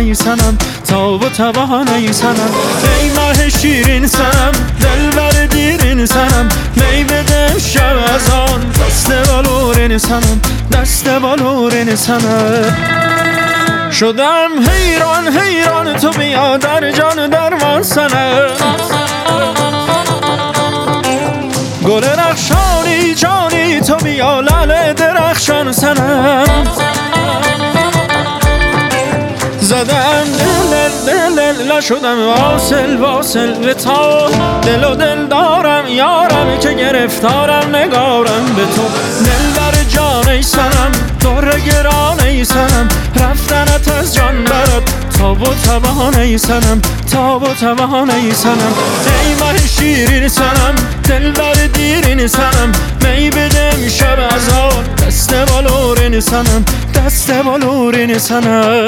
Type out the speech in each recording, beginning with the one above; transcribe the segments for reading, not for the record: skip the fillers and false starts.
توانه سنم، تاب و توانه سنم. ای ماه شیرین سنم، دلبر دیرین سنم، می بده شب از آن دست بلورین سنم، دست بلورین سنم. شدم حیران حیران تو بیا در جان درمان سنم، گل رخشانی جانی تو بیا لعل درخشان سنم. زدم دل شدم واصل واصل به تو، دل و دل دارم یارم که گرفتارم نگارم به تو. دل بر جان ای سنم، در گران ای سنم، رفتنت از جان برد تاب و توان ای سنم، تاب و توان ای سنم. ای ماه شیرین سنم، دل بر دیرین سنم، می بدم شب از آن دست بلورین سنم، دست بلورین سنم.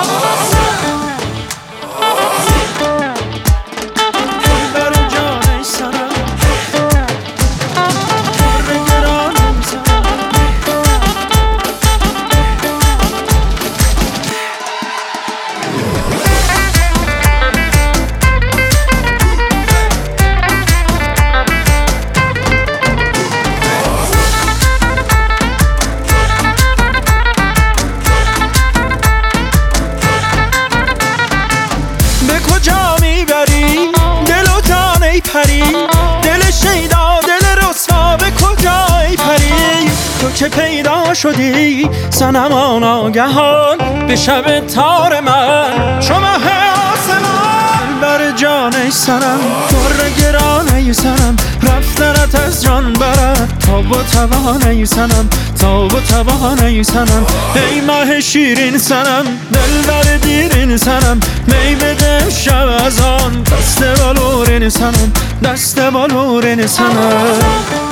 کجا میبری دل و جان ای پری، دل شیدا دل رسوا به کجا ای پری. تو که پیدا شدی صنما ناگهان به شب تار من چو مه آسمان. بر جان ای سنم، در گران ای سنم، رفتنت از جان برد تاب و توان ای سنم، تاب و توان ای سنم. ای ماه شیرین سنم، دل بر دیرین سنم، می بده شب از آن دست بلورین سنم، دست بلورین سنم.